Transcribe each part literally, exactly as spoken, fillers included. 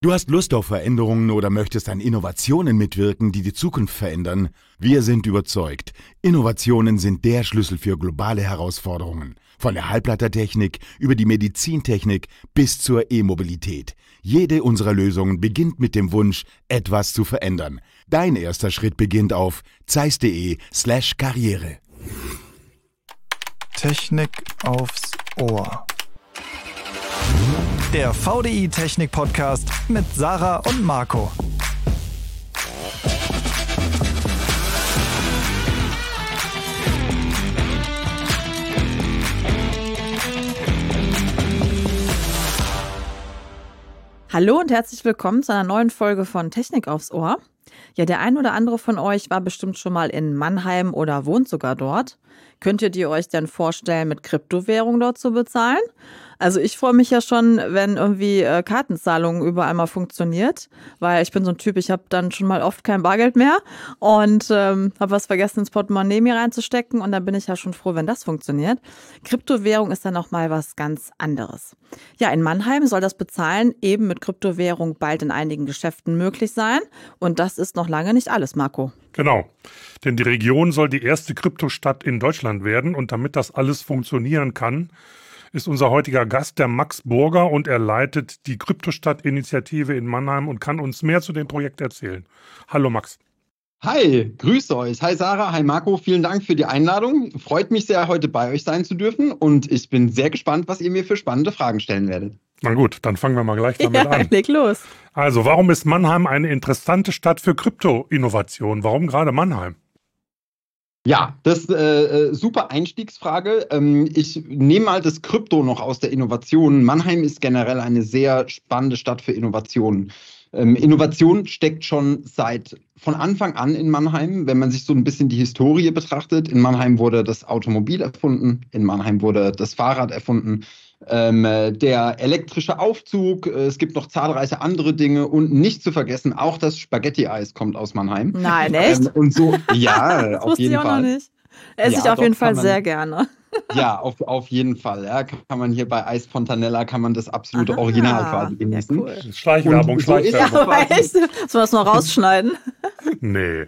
Du hast Lust auf Veränderungen oder möchtest an Innovationen mitwirken, die die Zukunft verändern? Wir sind überzeugt, Innovationen sind der Schlüssel für globale Herausforderungen. Von der Halbleitertechnik über die Medizintechnik bis zur E-Mobilität. Jede unserer Lösungen beginnt mit dem Wunsch, etwas zu verändern. Dein erster Schritt beginnt auf zeiss.de slash Karriere. Technik aufs Ohr. Der V D I Technik Podcast mit Sarah und Marco. Hallo und herzlich willkommen zu einer neuen Folge von Technik aufs Ohr. Ja, der ein oder andere von euch war bestimmt schon mal in Mannheim oder wohnt sogar dort. Könntet ihr euch denn vorstellen, mit Kryptowährung dort zu bezahlen? Also ich freue mich ja schon, wenn irgendwie äh, Kartenzahlungen überall mal funktioniert, weil ich bin so ein Typ, ich habe dann schon mal oft kein Bargeld mehr und ähm, habe was vergessen ins Portemonnaie mir reinzustecken und dann bin ich ja schon froh, wenn das funktioniert. Kryptowährung ist dann noch mal was ganz anderes. Ja, in Mannheim soll das Bezahlen eben mit Kryptowährung bald in einigen Geschäften möglich sein und das ist noch lange nicht alles, Marco. Genau, denn die Region soll die erste Kryptostadt in Deutschland werden und damit das alles funktionieren kann, ist unser heutiger Gast der Max Burger und er leitet die Kryptostadt-Initiative in Mannheim und kann uns mehr zu dem Projekt erzählen. Hallo Max. Hi, grüßt euch. Hi Sarah, hi Marco, vielen Dank für die Einladung. Freut mich sehr, heute bei euch sein zu dürfen und ich bin sehr gespannt, was ihr mir für spannende Fragen stellen werdet. Na gut, dann fangen wir mal gleich damit ja, an. Leg los. Also, warum ist Mannheim eine interessante Stadt für Krypto-Innovation? Warum gerade Mannheim? Ja, das ist äh, super Einstiegsfrage. Ähm, ich nehme mal das Krypto noch aus der Innovation. Mannheim ist generell eine sehr spannende Stadt für Innovationen. Ähm, Innovation steckt schon seit von Anfang an in Mannheim, wenn man sich so ein bisschen die Historie betrachtet. In Mannheim wurde das Automobil erfunden, in Mannheim wurde das Fahrrad erfunden, ähm, der elektrische Aufzug, äh, es gibt noch zahlreiche andere Dinge und nicht zu vergessen, auch das Spaghetti-Eis kommt aus Mannheim. Nein, echt? Ähm, und so, ja, das auf jeden ich auch Fall. Noch nicht. Esse Ja, ich auf doch, jeden Fall man, sehr gerne. Ja, auf, auf jeden Fall. Ja, kann man hier bei Eis Fontanella kann man das absolute Aha, Original quasi genießen. Ja, cool. Schleichwerbung, Und so ist- Schleichwerbung. Ja, aber echt? Sollen wir das noch rausschneiden? Nee.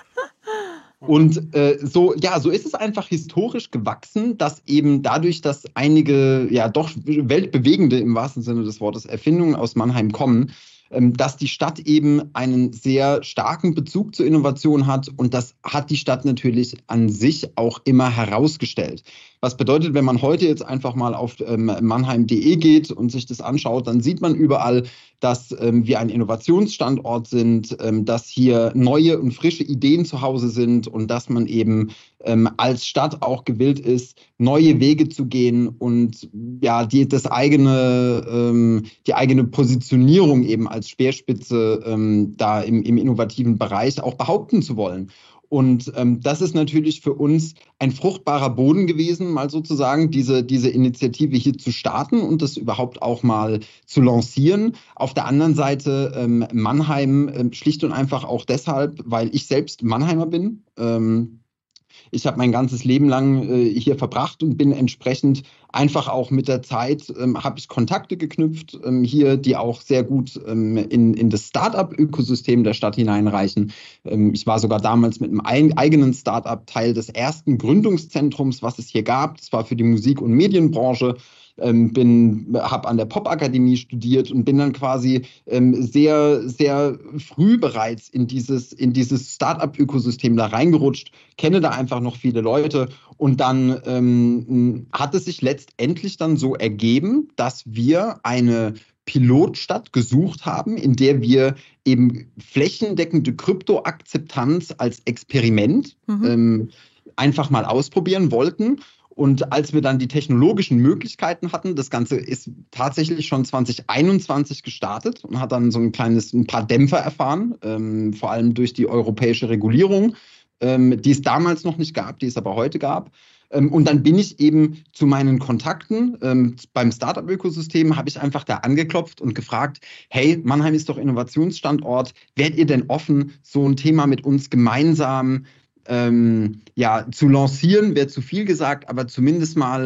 Und äh, so, ja, so ist es einfach historisch gewachsen, dass eben dadurch, dass einige, ja doch weltbewegende im wahrsten Sinne des Wortes Erfindungen aus Mannheim kommen, ähm, dass die Stadt eben einen sehr starken Bezug zur Innovation hat und das hat die Stadt natürlich an sich auch immer herausgestellt. Was bedeutet, wenn man heute jetzt einfach mal auf ähm, mannheim punkt de geht und sich das anschaut, dann sieht man überall, dass ähm, wir ein Innovationsstandort sind, ähm, dass hier neue und frische Ideen zu Hause sind und dass man eben ähm, als Stadt auch gewillt ist, neue Wege zu gehen und ja, die, das eigene, ähm, die eigene Positionierung eben als Speerspitze ähm, da im, im innovativen Bereich auch behaupten zu wollen. Und ähm, das ist natürlich für uns ein fruchtbarer Boden gewesen, mal sozusagen diese, diese Initiative hier zu starten und das überhaupt auch mal zu lancieren. Auf der anderen Seite ähm, Mannheim äh, schlicht und einfach auch deshalb, weil ich selbst Mannheimer bin. Ähm, Ich habe mein ganzes Leben lang äh, hier verbracht und bin entsprechend einfach auch mit der Zeit, ähm, habe ich Kontakte geknüpft ähm, hier, die auch sehr gut ähm, in, in das Start-up-Ökosystem der Stadt hineinreichen. Ähm, ich war sogar damals mit einem ein, eigenen Start-up Teil des ersten Gründungszentrums, was es hier gab. Das war für die Musik- und Medienbranche. Ähm, bin, habe an der Popakademie studiert und bin dann quasi ähm, sehr, sehr früh bereits in dieses, in dieses Start-up-Ökosystem da reingerutscht, kenne da einfach noch viele Leute und dann ähm, hat es sich letztendlich dann so ergeben, dass wir eine Pilotstadt gesucht haben, in der wir eben flächendeckende Kryptoakzeptanz als Experiment mhm. ähm, einfach mal ausprobieren wollten. Und als wir dann die technologischen Möglichkeiten hatten, das Ganze ist tatsächlich schon zwanzig einundzwanzig gestartet und hat dann so ein kleines, ein paar Dämpfer erfahren, ähm, vor allem durch die europäische Regulierung, ähm, die es damals noch nicht gab, die es aber heute gab. Ähm, und dann bin ich eben zu meinen Kontakten ähm, beim Startup-Ökosystem, habe ich einfach da angeklopft und gefragt, hey, Mannheim ist doch Innovationsstandort, wärt ihr denn offen, so ein Thema mit uns gemeinsam Ähm, ja, zu lancieren, wäre zu viel gesagt, aber zumindest mal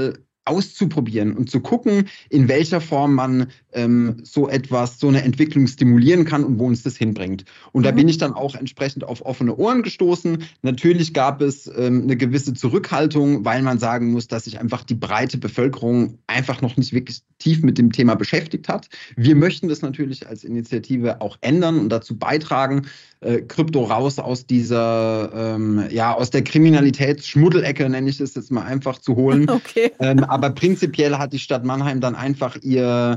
auszuprobieren und zu gucken, in welcher Form man ähm, so etwas, so eine Entwicklung stimulieren kann und wo uns das hinbringt. Und mhm. da bin ich dann auch entsprechend auf offene Ohren gestoßen. Natürlich gab es ähm, eine gewisse Zurückhaltung, weil man sagen muss, dass sich einfach die breite Bevölkerung einfach noch nicht wirklich tief mit dem Thema beschäftigt hat. Wir möchten das natürlich als Initiative auch ändern und dazu beitragen, äh, Krypto raus aus dieser, ähm, ja, aus der Kriminalitätsschmuddelecke, nenne ich das jetzt mal einfach, zu holen. Okay. Ähm, aber prinzipiell hat die Stadt Mannheim dann einfach ihr,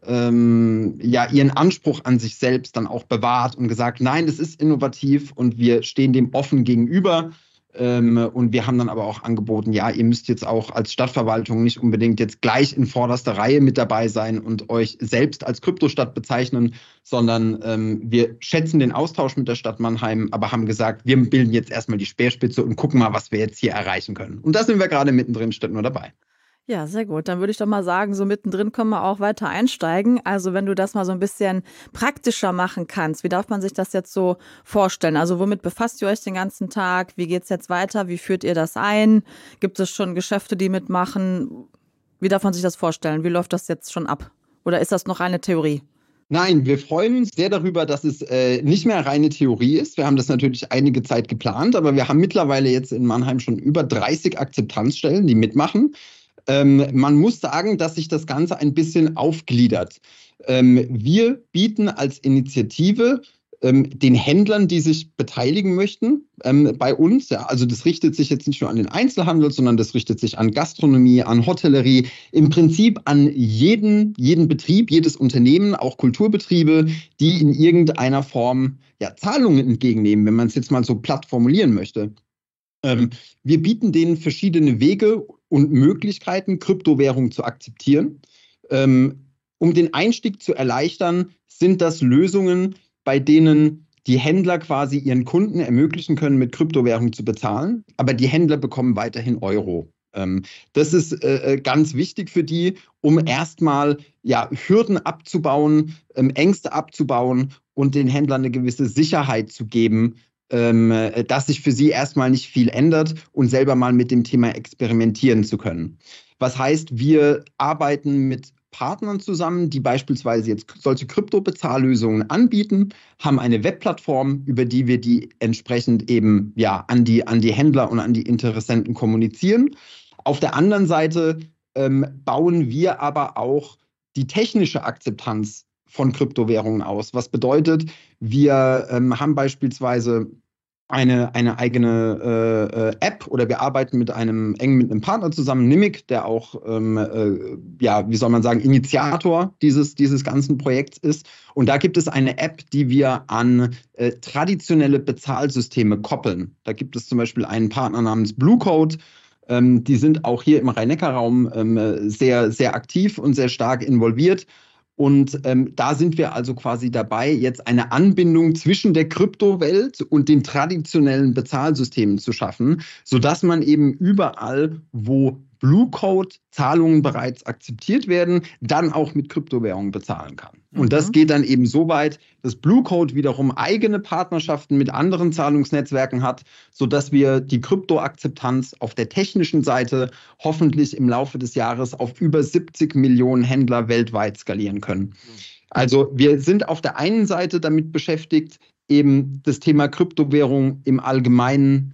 ähm, ja, ihren Anspruch an sich selbst dann auch bewahrt und gesagt, nein, das ist innovativ und wir stehen dem offen gegenüber. Ähm, und wir haben dann aber auch angeboten, ja, ihr müsst jetzt auch als Stadtverwaltung nicht unbedingt jetzt gleich in vorderster Reihe mit dabei sein und euch selbst als Kryptostadt bezeichnen, sondern ähm, wir schätzen den Austausch mit der Stadt Mannheim, aber haben gesagt, wir bilden jetzt erstmal die Speerspitze und gucken mal, was wir jetzt hier erreichen können. Und da sind wir gerade mittendrin, steht nur dabei. Ja, sehr gut. Dann würde ich doch mal sagen, so mittendrin können wir auch weiter einsteigen. Also wenn du das mal so ein bisschen praktischer machen kannst, wie darf man sich das jetzt so vorstellen? Also womit befasst ihr euch den ganzen Tag? Wie geht es jetzt weiter? Wie führt ihr das ein? Gibt es schon Geschäfte, die mitmachen? Wie darf man sich das vorstellen? Wie läuft das jetzt schon ab? Oder ist das noch eine Theorie? Nein, wir freuen uns sehr darüber, dass es äh, nicht mehr reine Theorie ist. Wir haben das natürlich einige Zeit geplant, aber wir haben mittlerweile jetzt in Mannheim schon über dreißig Akzeptanzstellen, die mitmachen. Ähm, man muss sagen, dass sich das Ganze ein bisschen aufgliedert. Ähm, wir bieten als Initiative ähm, den Händlern, die sich beteiligen möchten, ähm, bei uns, ja, also das richtet sich jetzt nicht nur an den Einzelhandel, sondern das richtet sich an Gastronomie, an Hotellerie, im Prinzip an jeden, jeden Betrieb, jedes Unternehmen, auch Kulturbetriebe, die in irgendeiner Form ja, Zahlungen entgegennehmen, wenn man es jetzt mal so platt formulieren möchte. Ähm, wir bieten denen verschiedene Wege und Möglichkeiten, Kryptowährung zu akzeptieren. Ähm, um den Einstieg zu erleichtern, sind das Lösungen, bei denen die Händler quasi ihren Kunden ermöglichen können, mit Kryptowährung zu bezahlen, aber die Händler bekommen weiterhin Euro. Ähm, das ist äh, ganz wichtig für die, um erstmal ja, Hürden abzubauen, ähm, Ängste abzubauen und den Händlern eine gewisse Sicherheit zu geben, ähm, dass sich für sie erstmal nicht viel ändert und selber mal mit dem Thema experimentieren zu können. Was heißt, wir arbeiten mit Partnern zusammen, die beispielsweise jetzt solche Krypto-Bezahllösungen anbieten, haben eine Webplattform, über die wir die entsprechend eben ja, an die, an die Händler und an die Interessenten kommunizieren. Auf der anderen Seite ähm, bauen wir aber auch die technische Akzeptanz von Kryptowährungen aus. Was bedeutet, wir ähm, haben beispielsweise eine, eine eigene äh, App oder wir arbeiten mit einem eng mit einem Partner zusammen, Nimic, der auch, ähm, äh, ja, wie soll man sagen, Initiator dieses, dieses ganzen Projekts ist. Und da gibt es eine App, die wir an äh, traditionelle Bezahlsysteme koppeln. Da gibt es zum Beispiel einen Partner namens Bluecode. Ähm, die sind auch hier im Rhein-Neckar-Raum ähm, sehr, sehr aktiv und sehr stark involviert. Und ähm, da sind wir also quasi dabei, jetzt eine Anbindung zwischen der Kryptowelt und den traditionellen Bezahlsystemen zu schaffen, sodass man eben überall, wo Bluecode-Zahlungen bereits akzeptiert werden, dann auch mit Kryptowährungen bezahlen kann. Und mhm. das geht dann eben so weit, dass Bluecode wiederum eigene Partnerschaften mit anderen Zahlungsnetzwerken hat, sodass wir die Kryptoakzeptanz auf der technischen Seite hoffentlich im Laufe des Jahres auf über siebzig Millionen Händler weltweit skalieren können. Mhm. Also wir sind auf der einen Seite damit beschäftigt, eben das Thema Kryptowährung im Allgemeinen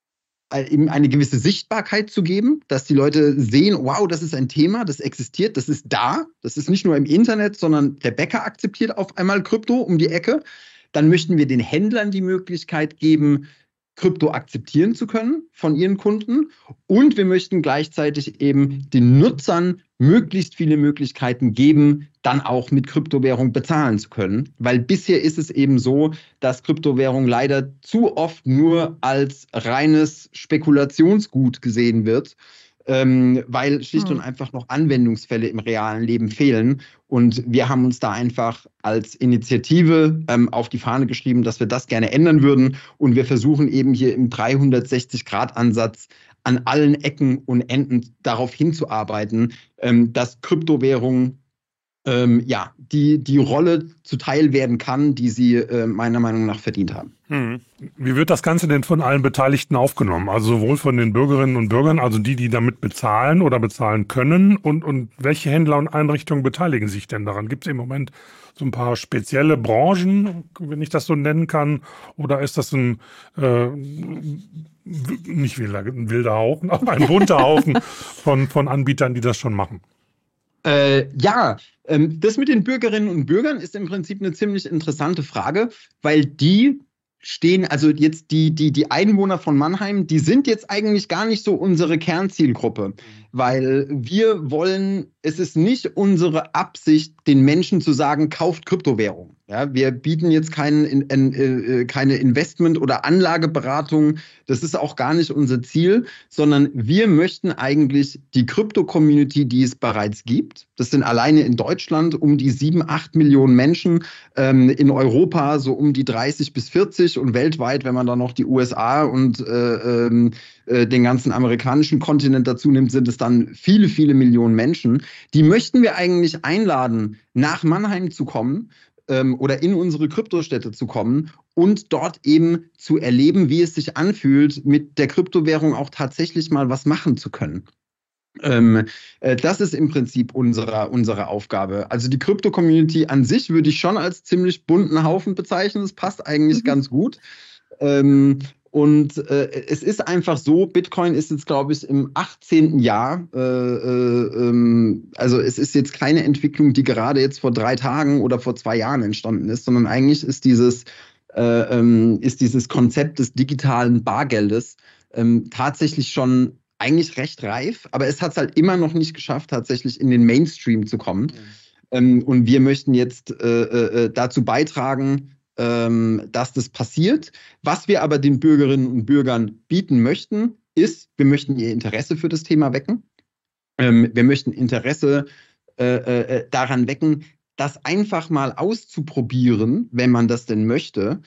eben eine gewisse Sichtbarkeit zu geben, dass die Leute sehen, wow, das ist ein Thema, das existiert, das ist da, das ist nicht nur im Internet, sondern der Bäcker akzeptiert auf einmal Krypto um die Ecke. Dann möchten wir den Händlern die Möglichkeit geben, Krypto akzeptieren zu können von ihren Kunden und wir möchten gleichzeitig eben den Nutzern möglichst viele Möglichkeiten geben, dann auch mit Kryptowährung bezahlen zu können. Weil bisher ist es eben so, dass Kryptowährung leider zu oft nur als reines Spekulationsgut gesehen wird, ähm, weil schlicht und einfach noch Anwendungsfälle im realen Leben fehlen. Und wir haben uns da einfach als Initiative ähm, auf die Fahne geschrieben, dass wir das gerne ändern würden. Und wir versuchen eben hier im dreihundertsechzig Grad Ansatz an allen Ecken und Enden darauf hinzuarbeiten, ähm, dass Kryptowährung ähm, ja, die, die Rolle zuteil werden kann, die sie äh, meiner Meinung nach verdient haben. Hm. Wie wird das Ganze denn von allen Beteiligten aufgenommen? Also sowohl von den Bürgerinnen und Bürgern, also die, die damit bezahlen oder bezahlen können, und, und welche Händler und Einrichtungen beteiligen sich denn daran? Gibt es im Moment so ein paar spezielle Branchen, wenn ich das so nennen kann, oder ist das ein äh, nicht wilder, ein wilder Haufen, aber ein bunter Haufen von, von Anbietern, die das schon machen? Äh, ja, ähm, das mit den Bürgerinnen und Bürgern ist im Prinzip eine ziemlich interessante Frage, weil die stehen, also jetzt die, die, die Einwohner von Mannheim, die sind jetzt eigentlich gar nicht so unsere Kernzielgruppe, weil wir wollen, es ist nicht unsere Absicht, den Menschen zu sagen, kauft Kryptowährung. Ja, wir bieten jetzt kein, in, in, äh, keine Investment- oder Anlageberatung, das ist auch gar nicht unser Ziel, sondern wir möchten eigentlich die Krypto-Community, die es bereits gibt, das sind alleine in Deutschland um die sieben, acht Millionen Menschen, ähm, in Europa so um die dreißig bis vierzig und weltweit, wenn man dann noch die U S A und äh, äh, den ganzen amerikanischen Kontinent dazu nimmt, sind es dann viele, viele Millionen Menschen. Die möchten wir eigentlich einladen, nach Mannheim zu kommen, oder in unsere Kryptostädte zu kommen und dort eben zu erleben, wie es sich anfühlt, mit der Kryptowährung auch tatsächlich mal was machen zu können. Ähm, äh, das ist im Prinzip unsere, unsere Aufgabe. Also die Krypto-Community an sich würde ich schon als ziemlich bunten Haufen bezeichnen. Das passt eigentlich mhm. ganz gut. Ähm, Und äh, es ist einfach so, Bitcoin ist jetzt, glaube ich, im achtzehnten Jahr. Äh, äh, ähm, also es ist jetzt keine Entwicklung, die gerade jetzt vor drei Tagen oder vor zwei Jahren entstanden ist, sondern eigentlich ist dieses, äh, ähm, ist dieses Konzept des digitalen Bargeldes ähm, tatsächlich schon eigentlich recht reif. Aber es hat es halt immer noch nicht geschafft, tatsächlich in den Mainstream zu kommen. Mhm. Ähm, und wir möchten jetzt äh, äh, dazu beitragen, dass das passiert. Was wir aber den Bürgerinnen und Bürgern bieten möchten, ist, wir möchten ihr Interesse für das Thema wecken. Wir möchten Interesse äh, daran wecken, das einfach mal auszuprobieren, wenn man das denn möchte.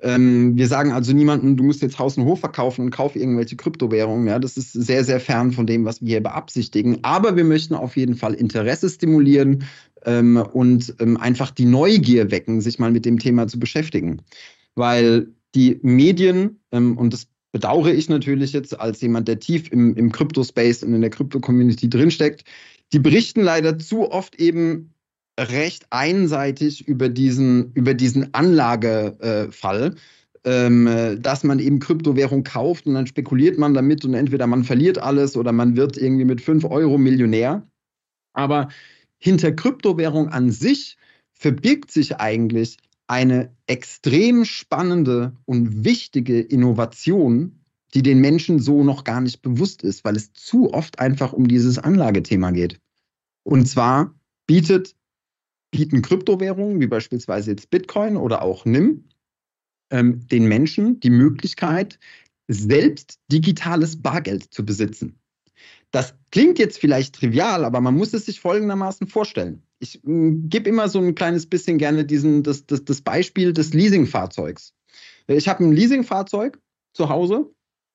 Wir sagen also niemandem, du musst jetzt Haus und Hof verkaufen und kauf irgendwelche Kryptowährungen. Ja, das ist sehr, sehr fern von dem, was wir hier beabsichtigen. Aber wir möchten auf jeden Fall Interesse stimulieren, Ähm, und ähm, einfach die Neugier wecken, sich mal mit dem Thema zu beschäftigen. Weil die Medien, ähm, und das bedauere ich natürlich jetzt als jemand, der tief im, im Crypto-Space und in der Crypto-Community drinsteckt, die berichten leider zu oft eben recht einseitig über diesen, über diesen Anlagefall, äh, ähm, dass man eben Kryptowährung kauft und dann spekuliert man damit und entweder man verliert alles oder man wird irgendwie mit fünf Euro Millionär. Aber hinter Kryptowährung an sich verbirgt sich eigentlich eine extrem spannende und wichtige Innovation, die den Menschen so noch gar nicht bewusst ist, weil es zu oft einfach um dieses Anlagethema geht. Und zwar bietet, bieten Kryptowährungen, wie beispielsweise jetzt Bitcoin oder auch N I M, ähm, den Menschen die Möglichkeit, selbst digitales Bargeld zu besitzen. Das klingt jetzt vielleicht trivial, aber man muss es sich folgendermaßen vorstellen. Ich äh, gebe immer so ein kleines bisschen gerne diesen, das, das, das Beispiel des Leasingfahrzeugs. Ich habe ein Leasingfahrzeug zu Hause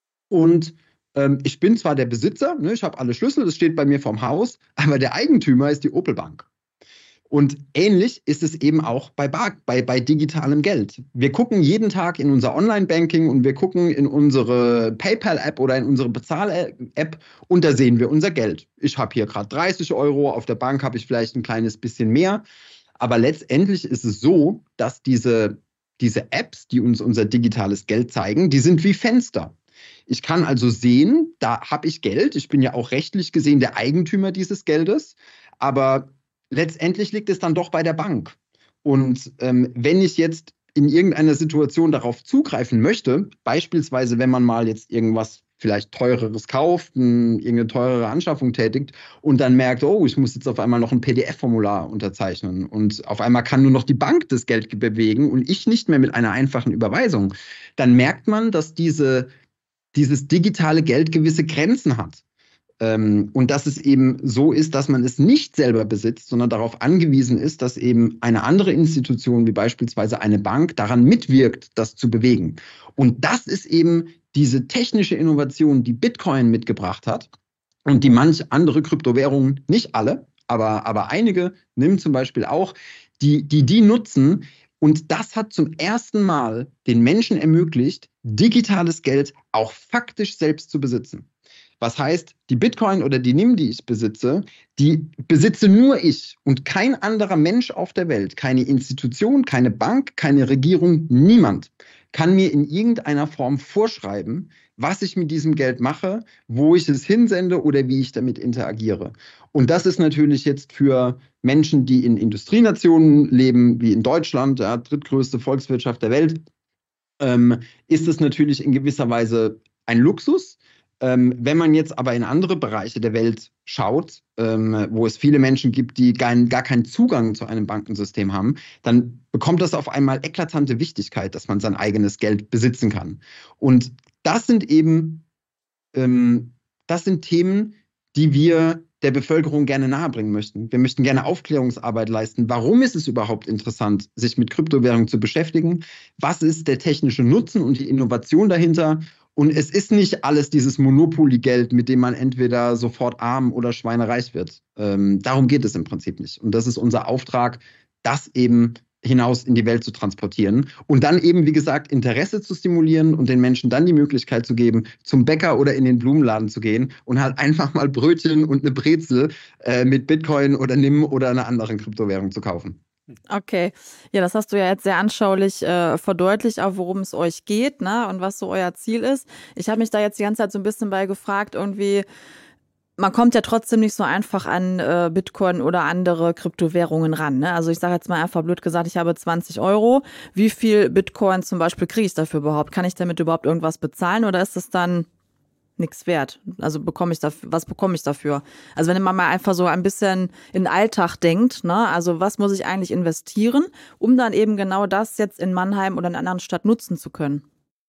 und ähm, ich bin zwar der Besitzer, ne, ich habe alle Schlüssel, das steht bei mir vorm Haus, aber der Eigentümer ist die Opel Bank. Und ähnlich ist es eben auch bei, Bar, bei, bei digitalem Geld. Wir gucken jeden Tag in unser Online-Banking und wir gucken in unsere PayPal-App oder in unsere Bezahl-App und da sehen wir unser Geld. Ich habe hier gerade dreißig Euro, auf der Bank habe ich vielleicht ein kleines bisschen mehr. Aber letztendlich ist es so, dass diese, diese Apps, die uns unser digitales Geld zeigen, die sind wie Fenster. Ich kann also sehen, da habe ich Geld. Ich bin ja auch rechtlich gesehen der Eigentümer dieses Geldes. Aber letztendlich liegt es dann doch bei der Bank. Und ähm, wenn ich jetzt in irgendeiner Situation darauf zugreifen möchte, beispielsweise wenn man mal jetzt irgendwas vielleicht Teureres kauft, ein, irgendeine teurere Anschaffung tätigt und dann merkt, oh, ich muss jetzt auf einmal noch ein P D F-Formular unterzeichnen und auf einmal kann nur noch die Bank das Geld bewegen und ich nicht mehr mit einer einfachen Überweisung, dann merkt man, dass diese, dieses digitale Geld gewisse Grenzen hat. Und dass es eben so ist, dass man es nicht selber besitzt, sondern darauf angewiesen ist, dass eben eine andere Institution, wie beispielsweise eine Bank, daran mitwirkt, das zu bewegen. Und das ist eben diese technische Innovation, die Bitcoin mitgebracht hat und die manche andere Kryptowährungen, nicht alle, aber, aber einige, nimm zum Beispiel auch, die, die die nutzen. Und das hat zum ersten Mal den Menschen ermöglicht, digitales Geld auch faktisch selbst zu besitzen. Was heißt, die Bitcoin oder die N I M, die ich besitze, die besitze nur ich und kein anderer Mensch auf der Welt, keine Institution, keine Bank, keine Regierung, niemand kann mir in irgendeiner Form vorschreiben, was ich mit diesem Geld mache, wo ich es hinsende oder wie ich damit interagiere. Und das ist natürlich jetzt für Menschen, die in Industrienationen leben, wie in Deutschland, ja, drittgrößte Volkswirtschaft der Welt, ähm, ist es natürlich in gewisser Weise ein Luxus. Ähm, wenn man jetzt aber in andere Bereiche der Welt schaut, ähm, wo es viele Menschen gibt, die gar, gar keinen Zugang zu einem Bankensystem haben, dann bekommt das auf einmal eklatante Wichtigkeit, dass man sein eigenes Geld besitzen kann. Und das sind eben, ähm, das sind Themen, die wir der Bevölkerung gerne nahebringen möchten. Wir möchten gerne Aufklärungsarbeit leisten. Warum ist es überhaupt interessant, sich mit Kryptowährungen zu beschäftigen? Was ist der technische Nutzen und die Innovation dahinter? Und es ist nicht alles dieses Monopoly-Geld, mit dem man entweder sofort arm oder schweinereich wird. Ähm, darum geht es im Prinzip nicht. Und das ist unser Auftrag, das eben hinaus in die Welt zu transportieren und dann eben, wie gesagt, Interesse zu stimulieren und den Menschen dann die Möglichkeit zu geben, zum Bäcker oder in den Blumenladen zu gehen und halt einfach mal Brötchen und eine Brezel äh, mit Bitcoin oder N I M oder einer anderen Kryptowährung zu kaufen. Okay, ja, das hast du ja jetzt sehr anschaulich äh, verdeutlicht, auch worum es euch geht, ne, und was so euer Ziel ist. Ich habe mich da jetzt die ganze Zeit so ein bisschen bei gefragt, irgendwie, man kommt ja trotzdem nicht so einfach an äh, Bitcoin oder andere Kryptowährungen ran, ne? Also ich sage jetzt mal einfach blöd gesagt, ich habe zwanzig Euro. Wie viel Bitcoin zum Beispiel kriege ich dafür überhaupt? Kann ich damit überhaupt irgendwas bezahlen oder ist es dann nichts wert? Also bekomme ich dafür, was bekomme ich dafür? Also wenn man mal einfach so ein bisschen in den Alltag denkt, ne? Also was muss ich eigentlich investieren, um dann eben genau das jetzt in Mannheim oder in einer anderen Stadt nutzen zu können?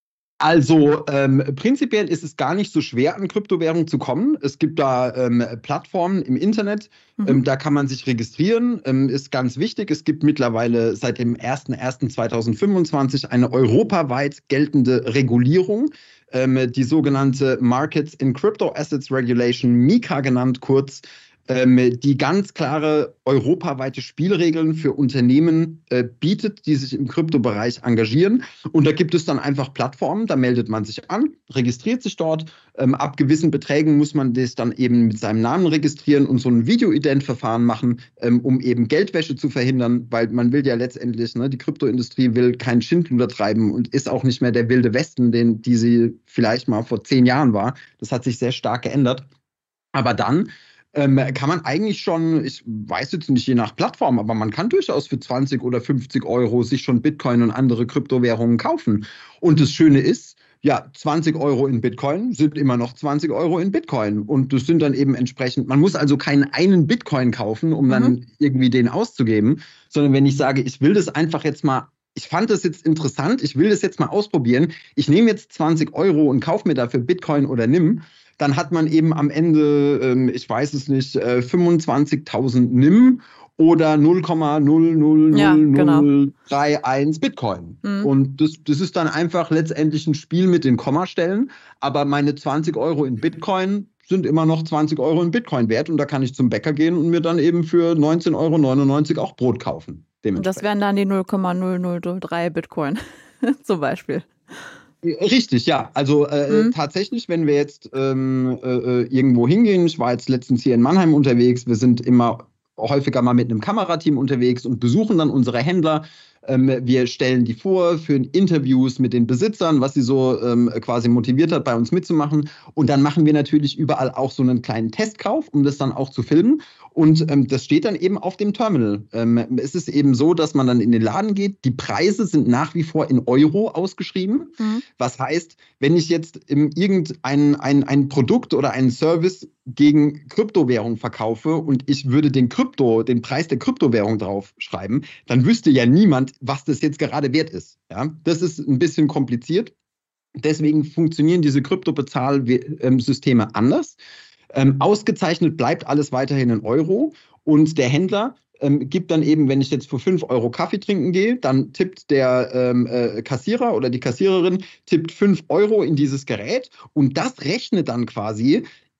Also ähm, prinzipiell ist es gar nicht so schwer, an Kryptowährungen zu kommen. Es gibt da ähm, Plattformen im Internet, mhm. ähm, da kann man sich registrieren, ähm, ist ganz wichtig. Es gibt mittlerweile seit dem ersten ersten zweitausendfünfundzwanzig eine europaweit geltende Regulierung, ähm, die sogenannte Markets in Crypto Assets Regulation, MiCA genannt kurz, ähm, die ganz klare europaweite Spielregeln für Unternehmen äh, bietet, die sich im Kryptobereich engagieren. Und da gibt es dann einfach Plattformen, da meldet man sich an, registriert sich dort. Ähm, ab gewissen Beträgen muss man das dann eben mit seinem Namen registrieren und so ein Video-Ident-Verfahren machen, ähm, um eben Geldwäsche zu verhindern, weil man will ja letztendlich, ne, die Kryptoindustrie will keinen Schindluder treiben und ist auch nicht mehr der wilde Westen, den, die sie vielleicht mal vor zehn Jahren war. Das hat sich sehr stark geändert. Aber dann Ähm, kann man eigentlich schon, ich weiß jetzt nicht je nach Plattform, aber man kann durchaus für zwanzig oder fünfzig Euro sich schon Bitcoin und andere Kryptowährungen kaufen. Und das Schöne ist, ja, zwanzig Euro in Bitcoin sind immer noch zwanzig Euro in Bitcoin. Und das sind dann eben entsprechend, man muss also keinen einen Bitcoin kaufen, um dann mhm. irgendwie den auszugeben, sondern wenn ich sage, ich will das einfach jetzt mal, ich fand das jetzt interessant, ich will das jetzt mal ausprobieren, ich nehme jetzt zwanzig Euro und kaufe mir dafür Bitcoin oder N I M, dann hat man eben am Ende, ähm, ich weiß es nicht, äh, fünfundzwanzigtausend N I M oder null Komma null null null drei eins ja, genau. Bitcoin. Mhm. Und das, das ist dann einfach letztendlich ein Spiel mit den Kommastellen, aber meine zwanzig Euro in Bitcoin sind immer noch zwanzig Euro in Bitcoin wert und da kann ich zum Bäcker gehen und mir dann eben für neunzehn Euro neunundneunzig auch Brot kaufen. Und das wären dann die null Komma null null null drei Bitcoin zum Beispiel. Richtig, ja. Also äh, mhm. tatsächlich, wenn wir jetzt ähm, äh, irgendwo hingehen, ich war jetzt letztens hier in Mannheim unterwegs, wir sind immer häufiger mal mit einem Kamerateam unterwegs und besuchen dann unsere Händler. Ähm, wir stellen die vor, führen Interviews mit den Besitzern, was sie so ähm, quasi motiviert hat, bei uns mitzumachen. Und dann machen wir natürlich überall auch so einen kleinen Testkauf, um das dann auch zu filmen. Und ähm, das steht dann eben auf dem Terminal. Ähm, es ist eben so, dass man dann in den Laden geht. Die Preise sind nach wie vor in Euro ausgeschrieben. Mhm. Was heißt, wenn ich jetzt ähm, irgendein ein, ein Produkt oder einen Service gegen Kryptowährung verkaufe und ich würde den Krypto, den Preis der Kryptowährung draufschreiben, dann wüsste ja niemand, was das jetzt gerade wert ist. Ja? Das ist ein bisschen kompliziert. Deswegen funktionieren diese Kryptobezahlsysteme anders. Ähm, ausgezeichnet bleibt alles weiterhin in Euro und der Händler ähm, gibt dann eben, wenn ich jetzt für fünf Euro Kaffee trinken gehe, dann tippt der ähm, äh, Kassierer oder die Kassiererin tippt fünf Euro in dieses Gerät und das rechnet dann quasi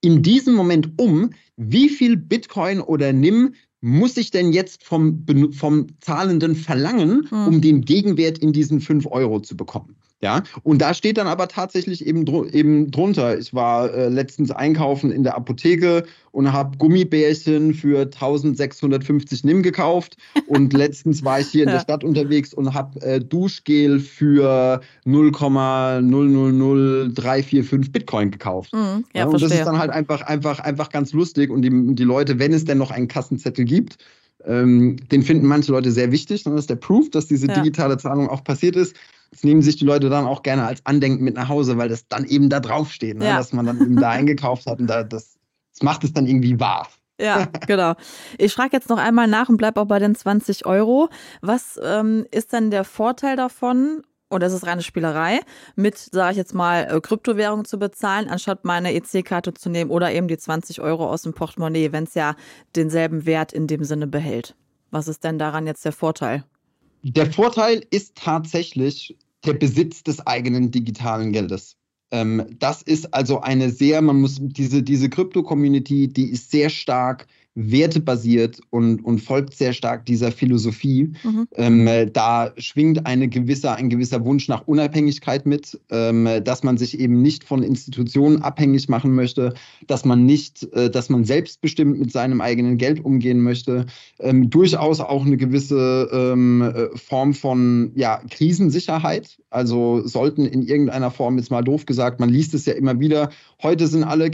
in diesem Moment um, wie viel Bitcoin oder N I M muss ich denn jetzt vom, vom Zahlenden verlangen, mhm. um den Gegenwert in diesen fünf Euro zu bekommen. Ja, und da steht dann aber tatsächlich eben, dr- eben drunter. Ich war äh, letztens einkaufen in der Apotheke und habe Gummibärchen für eintausendsechshundertfünfzig N I M gekauft. Und letztens war ich hier in ja. der Stadt unterwegs und habe äh, Duschgel für null Komma null null null drei vier fünf Bitcoin gekauft. Mhm, ja, ja, und verstehe. das ist dann halt einfach, einfach, einfach ganz lustig. Und die, die Leute, wenn es denn noch einen Kassenzettel gibt, ähm, den finden manche Leute sehr wichtig. Das ist der Proof, dass diese ja. digitale Zahlung auch passiert ist. Das nehmen sich die Leute dann auch gerne als Andenken mit nach Hause, weil das dann eben da draufsteht, ne? Ja. dass man dann eben da eingekauft hat und da, das, das macht es dann irgendwie wahr. Ja, genau. Ich frage jetzt noch einmal nach und bleibe auch bei den zwanzig Euro. Was ähm, ist denn der Vorteil davon, oder ist es reine Spielerei, mit, sage ich jetzt mal, äh, Kryptowährung zu bezahlen, anstatt meine E C-Karte zu nehmen oder eben die zwanzig Euro aus dem Portemonnaie, wenn es ja denselben Wert in dem Sinne behält? Was ist denn daran jetzt der Vorteil? Der Vorteil ist tatsächlich der Besitz des eigenen digitalen Geldes. Ähm, das ist also eine sehr, man muss, diese, diese Krypto-Community, die ist sehr stark wertebasiert und, und folgt sehr stark dieser Philosophie. Mhm. Ähm, da schwingt eine gewisse, ein gewisser Wunsch nach Unabhängigkeit mit, ähm, dass man sich eben nicht von Institutionen abhängig machen möchte, dass man nicht, äh, dass man selbstbestimmt mit seinem eigenen Geld umgehen möchte. Ähm, durchaus auch eine gewisse ähm, Form von ja, Krisensicherheit. Also sollten in irgendeiner Form, jetzt mal doof gesagt, man liest es ja immer wieder, heute sind alle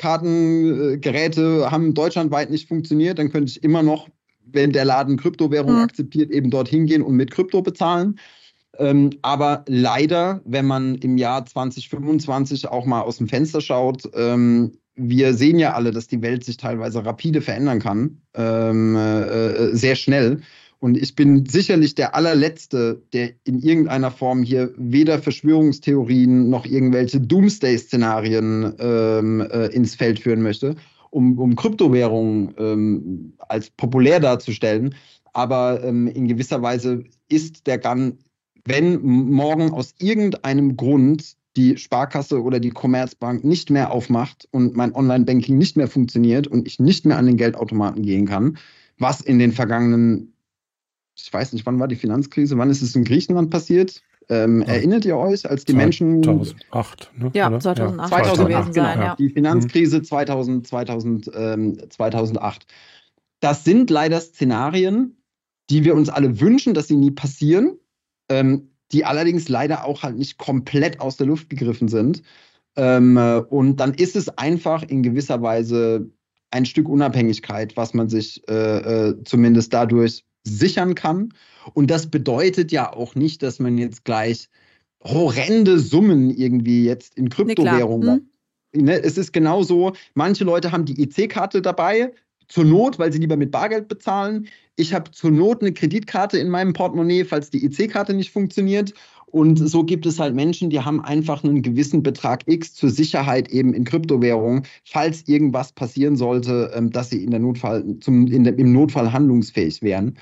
Kreditkartengeräte, haben deutschlandweit nicht funktioniert, dann könnte ich immer noch, wenn der Laden Kryptowährung mhm. akzeptiert, eben dorthin gehen und mit Krypto bezahlen. Ähm, aber leider, wenn man im Jahr zwanzig fünfundzwanzig auch mal aus dem Fenster schaut, ähm, wir sehen ja alle, dass die Welt sich teilweise rapide verändern kann, ähm, äh, sehr schnell. Und ich bin sicherlich der allerletzte, der in irgendeiner Form hier weder Verschwörungstheorien noch irgendwelche Doomsday-Szenarien ähm, äh, ins Feld führen möchte, um, um Kryptowährungen ähm, als populär darzustellen. Aber ähm, in gewisser Weise ist der Gun, wenn morgen aus irgendeinem Grund die Sparkasse oder die Commerzbank nicht mehr aufmacht und mein Online-Banking nicht mehr funktioniert und ich nicht mehr an den Geldautomaten gehen kann, was in den vergangenen, ich weiß nicht, wann war die Finanzkrise, wann ist es in Griechenland passiert? Ähm, ja. Erinnert ihr euch, als die Menschen... zweitausendacht, ne? Ja, oder? zweitausendacht, zweitausendacht gewesen sein, genau. Ja. Die Finanzkrise zweitausend, zweitausend, ähm, zweitausendacht. Das sind leider Szenarien, die wir uns alle wünschen, dass sie nie passieren, ähm, die allerdings leider auch halt nicht komplett aus der Luft gegriffen sind. Ähm, und dann ist es einfach in gewisser Weise ein Stück Unabhängigkeit, was man sich äh, äh, zumindest dadurch sichern kann. Und das bedeutet ja auch nicht, dass man jetzt gleich horrende Summen irgendwie jetzt in Kryptowährungen. Nee, ne, es ist genauso, manche Leute haben die E C-Karte dabei, zur Not, weil sie lieber mit Bargeld bezahlen. Ich habe zur Not eine Kreditkarte in meinem Portemonnaie, falls die E C-Karte nicht funktioniert. Und so gibt es halt Menschen, die haben einfach einen gewissen Betrag X zur Sicherheit eben in Kryptowährungen, falls irgendwas passieren sollte, dass sie in der Notfall, zum, in der, im Notfall handlungsfähig wären.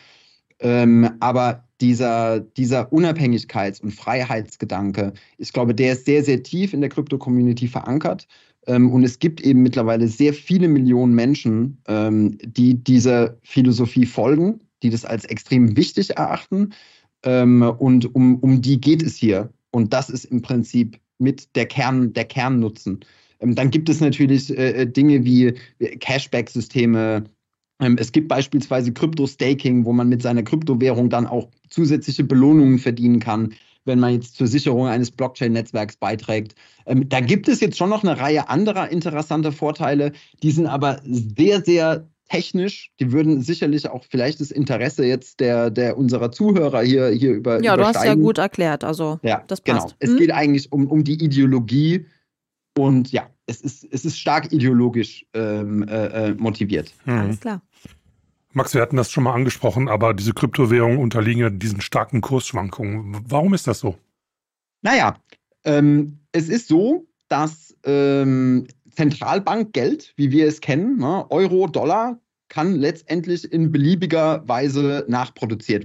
Ähm, aber dieser, dieser Unabhängigkeits- und Freiheitsgedanke, ich glaube, der ist sehr, sehr tief in der Krypto-Community verankert. Ähm, und es gibt eben mittlerweile sehr viele Millionen Menschen, ähm, die dieser Philosophie folgen, die das als extrem wichtig erachten. Ähm, und um, um die geht es hier. Und das ist im Prinzip mit der Kern, der Kernnutzen. Ähm, dann gibt es natürlich äh, Dinge wie Cashback-Systeme. Ähm, es gibt beispielsweise Krypto-Staking, wo man mit seiner Kryptowährung dann auch zusätzliche Belohnungen verdienen kann, wenn man jetzt zur Sicherung eines Blockchain-Netzwerks beiträgt. Ähm, da gibt es jetzt schon noch eine Reihe anderer interessanter Vorteile, die sind aber sehr, sehr technisch. Die würden sicherlich auch vielleicht das Interesse jetzt der, der unserer Zuhörer hier, hier über, ja, übersteigen. Du hast ja gut erklärt, also ja, das passt. Genau. Es hm? geht eigentlich um, um die Ideologie und ja, es ist, es ist stark ideologisch ähm, äh, motiviert. Hm. Alles klar. Max, wir hatten das schon mal angesprochen, aber diese Kryptowährungen unterliegen ja diesen starken Kursschwankungen. Warum ist das so? Naja, ähm, es ist so, dass ähm, Zentralbankgeld, wie wir es kennen, ne, Euro, Dollar, kann letztendlich in beliebiger Weise nachproduziert werden.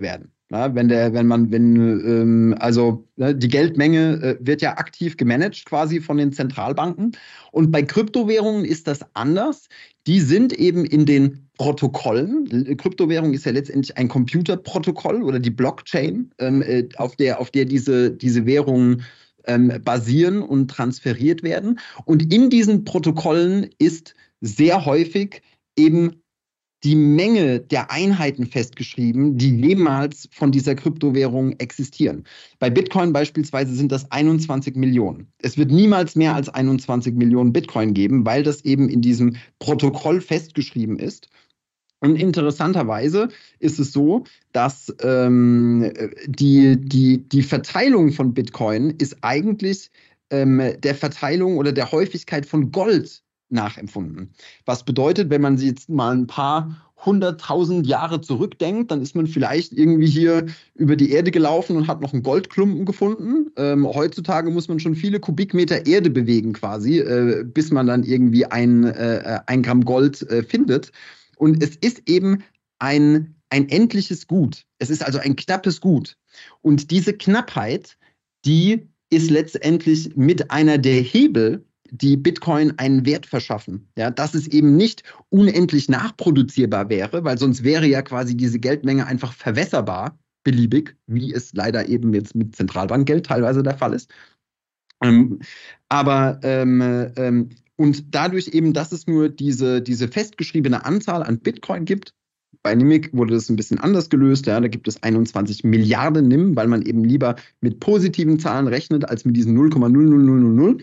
Ja, wenn der, wenn man, wenn, ähm, also ne, die Geldmenge äh, wird ja aktiv gemanagt quasi von den Zentralbanken. Und bei Kryptowährungen ist das anders. Die sind eben in den Protokollen. Kryptowährung ist ja letztendlich ein Computerprotokoll oder die Blockchain, ähm, äh, auf der, auf der diese, diese Währungen ähm, basieren und transferiert werden. Und in diesen Protokollen ist sehr häufig eben die Menge der Einheiten festgeschrieben, die jemals von dieser Kryptowährung existieren. Bei Bitcoin beispielsweise sind das einundzwanzig Millionen. Es wird niemals mehr als einundzwanzig Millionen Bitcoin geben, weil das eben in diesem Protokoll festgeschrieben ist. Und interessanterweise ist es so, dass ähm, die, die, die Verteilung von Bitcoin ist eigentlich ähm, der Verteilung oder der Häufigkeit von Gold nachempfunden. Was bedeutet, wenn man sich jetzt mal ein paar hunderttausend Jahre zurückdenkt, dann ist man vielleicht irgendwie hier über die Erde gelaufen und hat noch einen Goldklumpen gefunden. Ähm, heutzutage muss man schon viele Kubikmeter Erde bewegen quasi, äh, bis man dann irgendwie ein, äh, ein Gramm Gold äh, findet. Und es ist eben ein, ein endliches Gut. Es ist also ein knappes Gut. Und diese Knappheit, die ist letztendlich mit einer der Hebel, die Bitcoin einen Wert verschaffen. Ja, dass es eben nicht unendlich nachproduzierbar wäre, weil sonst wäre ja quasi diese Geldmenge einfach verwässerbar, beliebig, wie es leider eben jetzt mit Zentralbankgeld teilweise der Fall ist. Ähm, aber ähm, ähm, und dadurch eben, dass es nur diese, diese festgeschriebene Anzahl an Bitcoin gibt, bei N I M I C wurde das ein bisschen anders gelöst. Ja, da gibt es einundzwanzig Milliarden N I M, weil man eben lieber mit positiven Zahlen rechnet, als mit diesen null Komma null null null null null.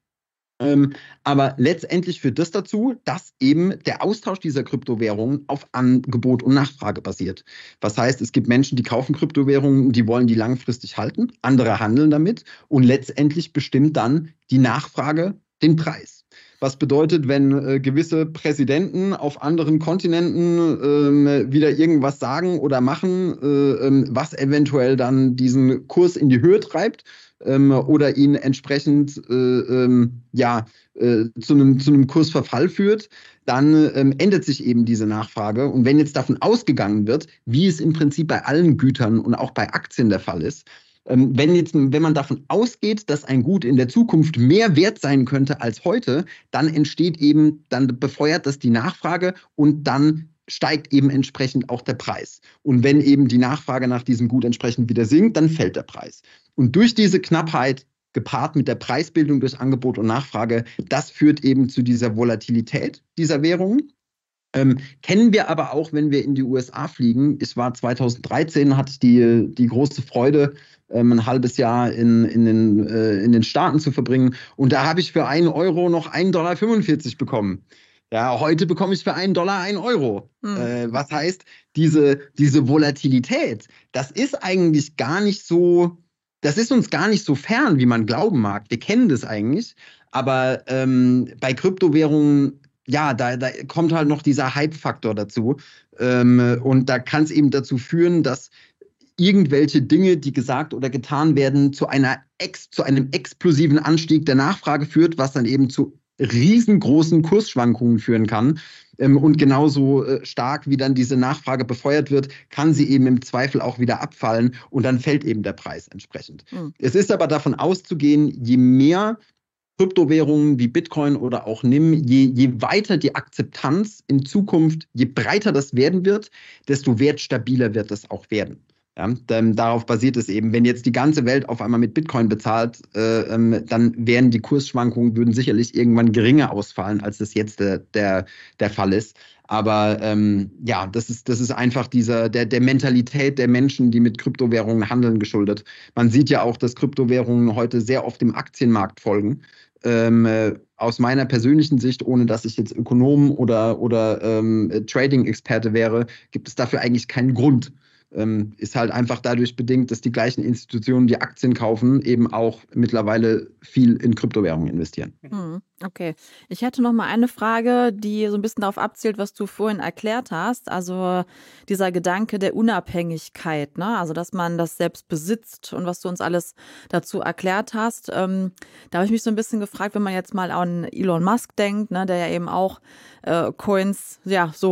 Ähm, aber letztendlich führt das dazu, dass eben der Austausch dieser Kryptowährungen auf Angebot und Nachfrage basiert. Was heißt, es gibt Menschen, die kaufen Kryptowährungen, die wollen die langfristig halten, andere handeln damit und letztendlich bestimmt dann die Nachfrage den Preis. Was bedeutet, wenn äh, gewisse Präsidenten auf anderen Kontinenten äh, wieder irgendwas sagen oder machen, äh, äh, was eventuell dann diesen Kurs in die Höhe treibt, ähm, oder ihn entsprechend äh, ähm, ja, äh, zu einem zu einem Kursverfall führt, dann ähm, ändert sich eben diese Nachfrage. Und wenn jetzt davon ausgegangen wird, wie es im Prinzip bei allen Gütern und auch bei Aktien der Fall ist, ähm, wenn, jetzt, wenn man davon ausgeht, dass ein Gut in der Zukunft mehr wert sein könnte als heute, dann entsteht eben, dann befeuert das die Nachfrage und dann steigt eben entsprechend auch der Preis. Und wenn eben die Nachfrage nach diesem Gut entsprechend wieder sinkt, dann fällt der Preis. Und durch diese Knappheit, gepaart mit der Preisbildung durch Angebot und Nachfrage, das führt eben zu dieser Volatilität dieser Währungen. Ähm, kennen wir aber auch, wenn wir in die U S A fliegen. Es war zweitausenddreizehn, hatte ich die, die große Freude, ähm, ein halbes Jahr in, in, den, äh, in den Staaten zu verbringen. Und da habe ich für einen Euro noch einen Komma fünfundvierzig Dollar bekommen. Ja, heute bekomme ich für einen Dollar einen Euro. Hm. Äh, was heißt, diese, diese Volatilität, das ist eigentlich gar nicht so, das ist uns gar nicht so fern, wie man glauben mag. Wir kennen das eigentlich. Aber ähm, bei Kryptowährungen, ja, da, da kommt halt noch dieser Hype-Faktor dazu. Ähm, und da kann es eben dazu führen, dass irgendwelche Dinge, die gesagt oder getan werden, zu, einer ex, zu einem explosiven Anstieg der Nachfrage führt, was dann eben zu riesengroßen Kursschwankungen führen kann. Ähm, und genauso äh, stark, wie dann diese Nachfrage befeuert wird, kann sie eben im Zweifel auch wieder abfallen und dann fällt eben der Preis entsprechend. Mhm. Es ist aber davon auszugehen, je mehr Kryptowährungen wie Bitcoin oder auch N I M, je, je weiter die Akzeptanz in Zukunft, je breiter das werden wird, desto wertstabiler wird es auch werden. Ja, denn darauf basiert es eben. Wenn jetzt die ganze Welt auf einmal mit Bitcoin bezahlt, äh, ähm, dann wären die Kursschwankungen, würden sicherlich irgendwann geringer ausfallen, als das jetzt der, der, der Fall ist. Aber ähm, ja, das ist, das ist einfach dieser, der, der Mentalität der Menschen, die mit Kryptowährungen handeln, geschuldet. Man sieht ja auch, dass Kryptowährungen heute sehr oft dem Aktienmarkt folgen. Ähm, äh, aus meiner persönlichen Sicht, ohne dass ich jetzt Ökonom oder, oder ähm, Trading-Experte wäre, gibt es dafür eigentlich keinen Grund. Ähm, ist halt einfach dadurch bedingt, dass die gleichen Institutionen, die Aktien kaufen, eben auch mittlerweile viel in Kryptowährungen investieren. Okay. Ich hätte noch mal eine Frage, die so ein bisschen darauf abzielt, was du vorhin erklärt hast. Also dieser Gedanke der Unabhängigkeit, ne? Also dass man das selbst besitzt und was du uns alles dazu erklärt hast. Ähm, da habe ich mich so ein bisschen gefragt, wenn man jetzt mal an Elon Musk denkt, ne, der ja eben auch äh, Coins ja so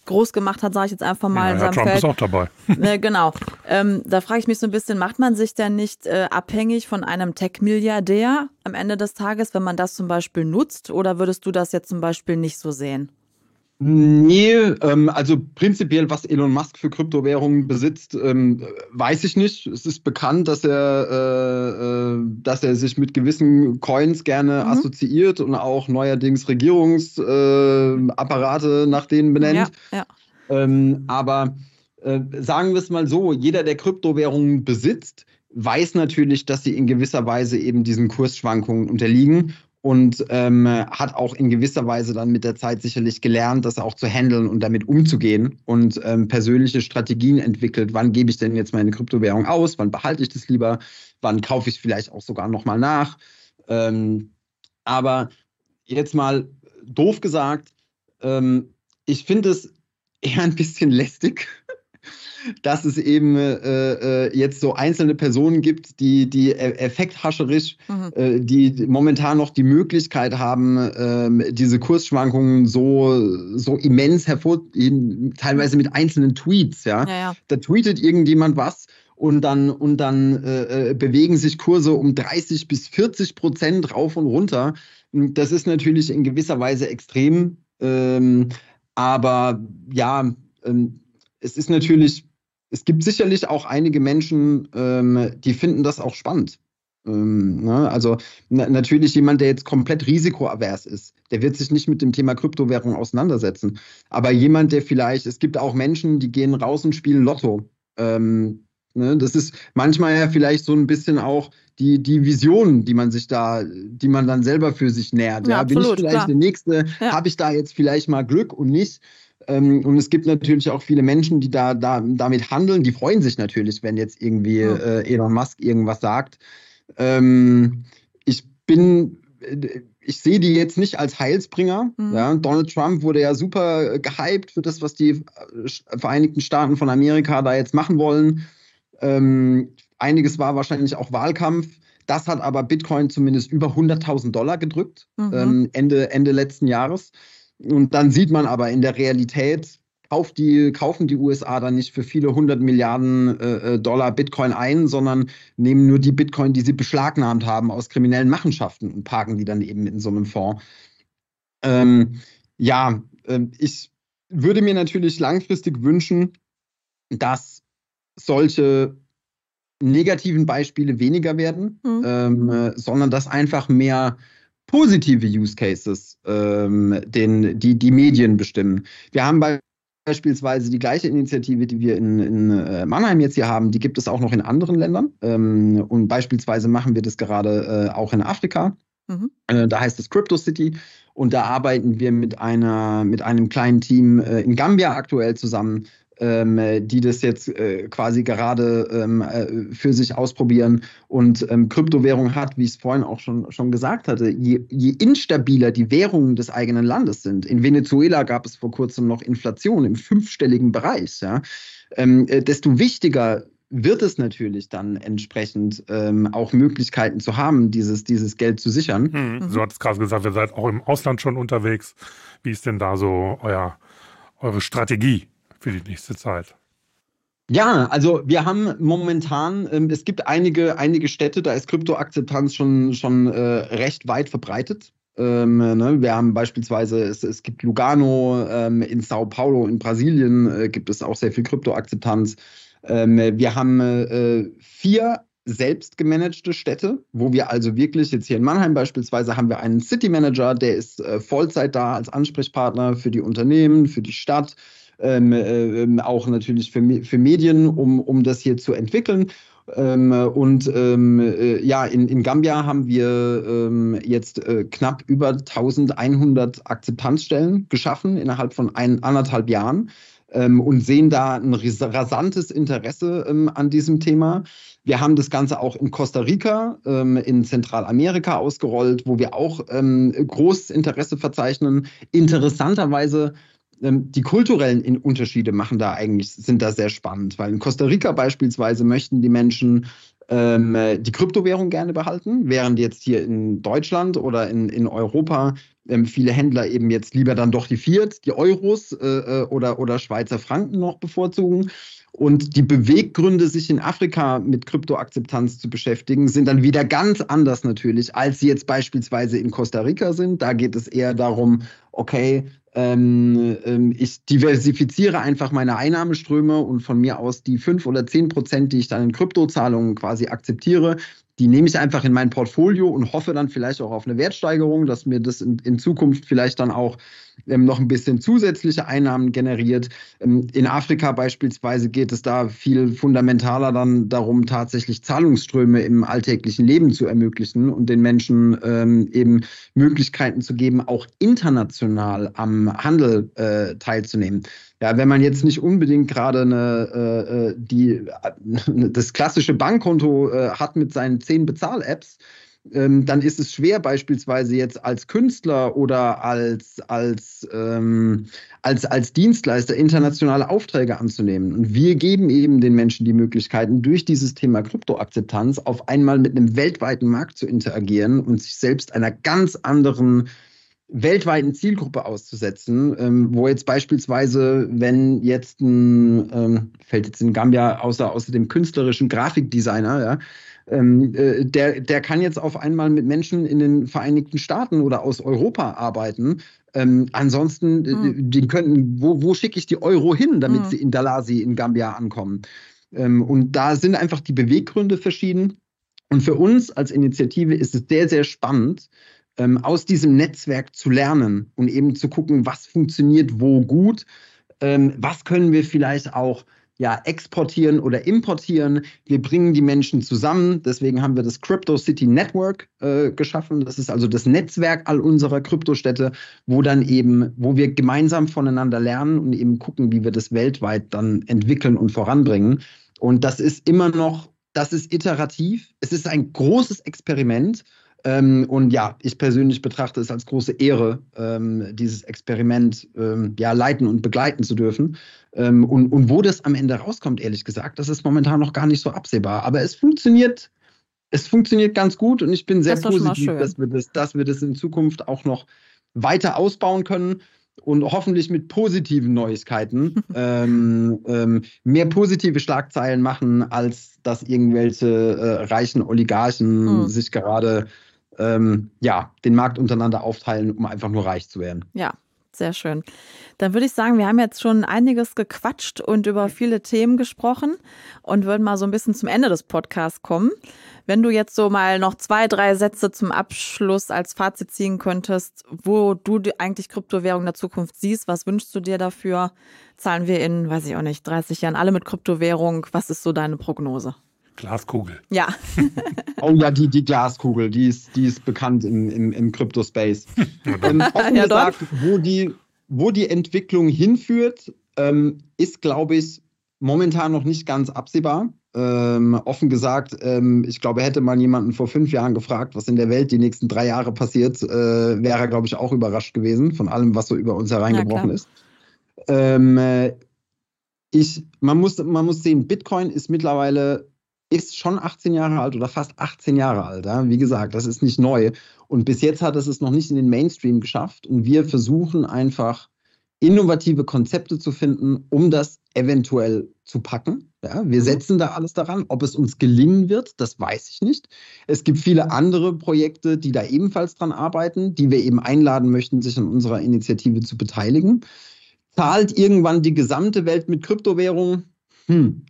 groß gemacht hat, sage ich jetzt einfach mal ja, in ja, seinem Trump Feld. ist auch dabei. Ne, genau. Ähm, da frage ich mich so ein bisschen, macht man sich denn nicht äh, abhängig von einem Tech-Milliardär am Ende des Tages, wenn man das zum Beispiel nutzt? Oder würdest du das jetzt zum Beispiel nicht so sehen? Nee, ähm, also prinzipiell, was Elon Musk für Kryptowährungen besitzt, ähm, weiß ich nicht. Es ist bekannt, dass er, äh, äh, dass er sich mit gewissen Coins gerne Mhm. assoziiert und auch neuerdings Regierungsapparate äh, nach denen benennt. Ja, ja. Ähm, aber äh, sagen wir es mal so, jeder, der Kryptowährungen besitzt, weiß natürlich, dass sie in gewisser Weise eben diesen Kursschwankungen unterliegen und ähm, hat auch in gewisser Weise dann mit der Zeit sicherlich gelernt, das auch zu handeln und damit umzugehen und ähm, persönliche Strategien entwickelt. Wann gebe ich denn jetzt meine Kryptowährung aus? Wann behalte ich das lieber? Wann kaufe ich es vielleicht auch sogar nochmal nach? Ähm, aber jetzt mal doof gesagt, ähm, ich finde es eher ein bisschen lästig, dass es eben äh, äh, jetzt so einzelne Personen gibt, die, die effekthascherisch, Mhm. äh, die momentan noch die Möglichkeit haben, ähm, diese Kursschwankungen so, so immens hervor, teilweise mit einzelnen Tweets, ja. Ja, ja. Da tweetet irgendjemand was und dann, und dann äh, bewegen sich Kurse um dreißig bis vierzig Prozent rauf und runter. Das ist natürlich in gewisser Weise extrem, ähm, aber ja, ähm, es ist natürlich, es gibt sicherlich auch einige Menschen, ähm, die finden das auch spannend. Ähm, ne? Also na, natürlich jemand, der jetzt komplett risikoavers ist, der wird sich nicht mit dem Thema Kryptowährung auseinandersetzen. Aber jemand, der vielleicht, es gibt auch Menschen, die gehen raus und spielen Lotto. Ähm, ne? Das ist manchmal ja vielleicht so ein bisschen auch die, die Vision, die man sich da, die man dann selber für sich nährt. Ja, Ja, bin ich absolut, vielleicht klar. der Nächste? Ja. Habe ich da jetzt vielleicht mal Glück und nicht? Ähm, und es gibt natürlich auch viele Menschen, die da, da damit handeln. Die freuen sich natürlich, wenn jetzt irgendwie Ja. äh, Elon Musk irgendwas sagt. Ähm, ich bin, äh, ich sehe die jetzt nicht als Heilsbringer. Mhm. Ja? Donald Trump wurde ja super gehypt für das, was die äh, Vereinigten Staaten von Amerika da jetzt machen wollen. Ähm, einiges war wahrscheinlich auch Wahlkampf. Das hat aber Bitcoin zumindest über hunderttausend Dollar gedrückt, Mhm. ähm, Ende, Ende letzten Jahres. Und dann sieht man aber in der Realität, kauft die, kaufen die U S A dann nicht für viele hundert Milliarden äh, Dollar Bitcoin ein, sondern nehmen nur die Bitcoin, die sie beschlagnahmt haben aus kriminellen Machenschaften und parken die dann eben in so einem Fonds. Ähm, ja, äh, ich würde mir natürlich langfristig wünschen, dass solche negativen Beispiele weniger werden, Mhm. ähm, äh, sondern dass einfach mehr positive Use Cases ähm, den, die, die Medien bestimmen. Wir haben bei beispielsweise die gleiche Initiative, die wir in, in äh, Mannheim jetzt hier haben, die gibt es auch noch in anderen Ländern. Ähm, und beispielsweise machen wir das gerade äh, auch in Afrika. Mhm. Äh, da heißt es Crypto City. Und da arbeiten wir mit, einer, mit einem kleinen Team äh, in Gambia aktuell zusammen, ähm, die das jetzt äh, quasi gerade ähm, äh, für sich ausprobieren. Und ähm, Kryptowährung hat, wie ich es vorhin auch schon, schon gesagt hatte, je, je instabiler die Währungen des eigenen Landes sind. In Venezuela gab es vor kurzem noch Inflation im fünfstelligen Bereich. Ja? Ähm, äh, desto wichtiger wird es natürlich dann entsprechend ähm, auch Möglichkeiten zu haben, dieses, dieses Geld zu sichern. Hm, Mhm. So hat es gerade gesagt, ihr seid auch im Ausland schon unterwegs. Wie ist denn da so euer, eure Strategie für die nächste Zeit? Ja, also wir haben momentan, ähm, es gibt einige, einige Städte, da ist Kryptoakzeptanz schon, schon äh, recht weit verbreitet. Ähm, ne? Wir haben beispielsweise, es, es gibt Lugano, ähm, in Sao Paulo in Brasilien äh, gibt es auch sehr viel Kryptoakzeptanz. Ähm, wir haben äh, vier selbst gemanagte Städte, wo wir also wirklich, jetzt hier in Mannheim beispielsweise, haben wir einen City Manager, der ist äh, Vollzeit da als Ansprechpartner für die Unternehmen, für die Stadt, ähm, äh, auch natürlich für, für Medien, um, um das hier zu entwickeln. Ähm, und ähm, äh, ja, in, in Gambia haben wir ähm, jetzt äh, knapp über eintausendeinhundert Akzeptanzstellen geschaffen innerhalb von ein, anderthalb Jahren. Ähm, und sehen da ein rasantes Interesse ähm, an diesem Thema. Wir haben das Ganze auch in Costa Rica, ähm, in Zentralamerika ausgerollt, wo wir auch ähm, großes Interesse verzeichnen. Interessanterweise ähm, die kulturellen in Unterschiede machen da eigentlich, sind da sehr spannend, weil in Costa Rica beispielsweise möchten die Menschen ähm, die Kryptowährung gerne behalten, während jetzt hier in Deutschland oder in, in Europa ähm, viele Händler eben jetzt lieber dann doch die Fiat, die Euros äh, oder, oder Schweizer Franken noch bevorzugen. Und die Beweggründe, sich in Afrika mit Kryptoakzeptanz zu beschäftigen, sind dann wieder ganz anders natürlich, als sie jetzt beispielsweise in Costa Rica sind. Da geht es eher darum, okay, ähm, ähm, ich diversifiziere einfach meine Einnahmeströme und von mir aus die fünf oder zehn Prozent, die ich dann in Kryptozahlungen quasi akzeptiere, die nehme ich einfach in mein Portfolio und hoffe dann vielleicht auch auf eine Wertsteigerung, dass mir das in, in Zukunft vielleicht dann auch ähm, noch ein bisschen zusätzliche Einnahmen generiert. Ähm, in Afrika beispielsweise geht es da viel fundamentaler dann darum, tatsächlich Zahlungsströme im alltäglichen Leben zu ermöglichen und den Menschen ähm, eben Möglichkeiten zu geben, auch international am Handel äh, teilzunehmen. Ja, wenn man jetzt nicht unbedingt gerade eine, äh, die, äh, das klassische Bankkonto äh, hat mit seinen zehn Bezahl-Apps, ähm, dann ist es schwer, beispielsweise jetzt als Künstler oder als, als, ähm, als, als Dienstleister internationale Aufträge anzunehmen. Und wir geben eben den Menschen die Möglichkeiten, durch dieses Thema Kryptoakzeptanz auf einmal mit einem weltweiten Markt zu interagieren und sich selbst einer ganz anderen weltweiten Zielgruppe auszusetzen, ähm, wo jetzt beispielsweise, wenn jetzt ein, ähm, fällt jetzt in Gambia außer, außer dem künstlerischen Grafikdesigner, ja, ähm, äh, der, der kann jetzt auf einmal mit Menschen in den Vereinigten Staaten oder aus Europa arbeiten. Ähm, ansonsten, äh, Mhm. die könnten, wo, wo schicke ich die Euro hin, damit Mhm. sie in Dalasi in Gambia ankommen? Ähm, und da sind einfach die Beweggründe verschieden. Und für uns als Initiative ist es sehr, sehr spannend, ähm, aus diesem Netzwerk zu lernen und eben zu gucken, was funktioniert wo gut, ähm, was können wir vielleicht auch ja, exportieren oder importieren. Wir bringen die Menschen zusammen, deswegen haben wir das Crypto City Network äh, geschaffen. Das ist also das Netzwerk all unserer Kryptostädte, wo dann eben, wo wir gemeinsam voneinander lernen und eben gucken, wie wir das weltweit dann entwickeln und voranbringen. Und das ist immer noch, das ist iterativ. Es ist ein großes Experiment. Ähm, und ja, ich persönlich betrachte es als große Ehre, ähm, dieses Experiment ähm, ja, leiten und begleiten zu dürfen. Ähm, und, und wo das am Ende rauskommt, ehrlich gesagt, das ist momentan noch gar nicht so absehbar. Aber es funktioniert, es funktioniert ganz gut und ich bin sehr Das ist doch schon mal positiv, schön. dass wir das, dass wir das in Zukunft auch noch weiter ausbauen können. Und hoffentlich mit positiven Neuigkeiten ähm, ähm, mehr positive Schlagzeilen machen, als dass irgendwelche äh, reichen Oligarchen Mhm. sich gerade ähm, ja, den Markt untereinander aufteilen, um einfach nur reich zu werden. Ja, sehr schön. Dann würde ich sagen, wir haben jetzt schon einiges gequatscht und über viele Themen gesprochen und würden mal so ein bisschen zum Ende des Podcasts kommen. Wenn du jetzt so mal noch zwei, drei Sätze zum Abschluss als Fazit ziehen könntest, wo du die eigentlich Kryptowährung der Zukunft siehst, was wünschst du dir dafür? Zahlen wir in, weiß ich auch nicht, dreißig Jahren alle mit Kryptowährung? Was ist so deine Prognose? Glaskugel. Ja, Oh ja, die, die Glaskugel, die ist, die ist bekannt im, im, im Crypto-Space. Ähm, offen Ja, gesagt, wo die, wo die Entwicklung hinführt, ähm, ist, glaube ich, momentan noch nicht ganz absehbar. Ähm, offen gesagt, ähm, ich glaube, hätte man jemanden vor fünf Jahren gefragt, was in der Welt die nächsten drei Jahre passiert, äh, wäre er, glaube ich, auch überrascht gewesen von allem, was so über uns hereingebrochen Ja, ist. Ähm, äh, ich, man muss, man muss sehen, Bitcoin ist mittlerweile ist schon achtzehn Jahre alt oder fast achtzehn Jahre alt. Ja? Wie gesagt, das ist nicht neu. Und bis jetzt hat es es noch nicht in den Mainstream geschafft. Und wir versuchen einfach, innovative Konzepte zu finden, um das eventuell zu packen. Ja? Wir Mhm. setzen da alles daran. Ob es uns gelingen wird, das weiß ich nicht. Es gibt viele andere Projekte, die da ebenfalls dran arbeiten, die wir eben einladen möchten, sich an unserer Initiative zu beteiligen. Zahlt irgendwann die gesamte Welt mit Kryptowährungen? Hm.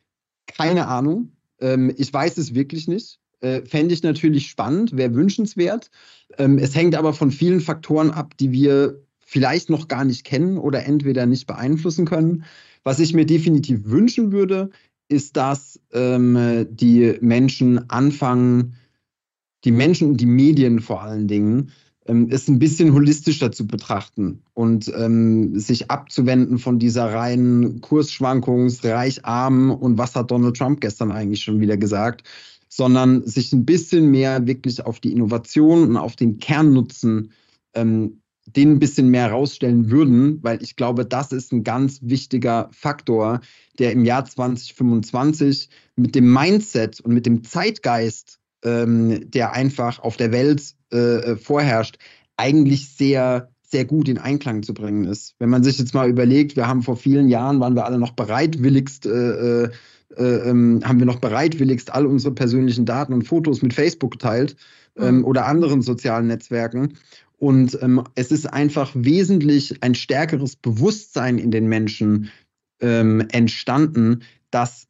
Keine Ahnung. Ähm, ich weiß es wirklich nicht. Äh, fände ich natürlich spannend, wäre wünschenswert. Ähm, es hängt aber von vielen Faktoren ab, die wir vielleicht noch gar nicht kennen oder entweder nicht beeinflussen können. Was ich mir definitiv wünschen würde, ist, dass ähm, die Menschen anfangen, die Menschen und die Medien vor allen Dingen, ähm, es ein bisschen holistischer zu betrachten und ähm, sich abzuwenden von dieser reinen Kursschwankungs-, reich-arm und was hat Donald Trump gestern eigentlich schon wieder gesagt, sondern sich ein bisschen mehr wirklich auf die Innovation und auf den Kernnutzen ähm, den ein bisschen mehr rausstellen würden, weil ich glaube, das ist ein ganz wichtiger Faktor, der im Jahr zwanzig fünfundzwanzig mit dem Mindset und mit dem Zeitgeist, ähm, der einfach auf der Welt äh, vorherrscht, eigentlich sehr, sehr gut in Einklang zu bringen ist. Wenn man sich jetzt mal überlegt, wir haben vor vielen Jahren, waren wir alle noch bereitwilligst, äh, äh, äh, haben wir noch bereitwilligst all unsere persönlichen Daten und Fotos mit Facebook geteilt ähm, mhm. oder anderen sozialen Netzwerken. Und ähm, es ist einfach wesentlich ein stärkeres Bewusstsein in den Menschen ähm, entstanden, dass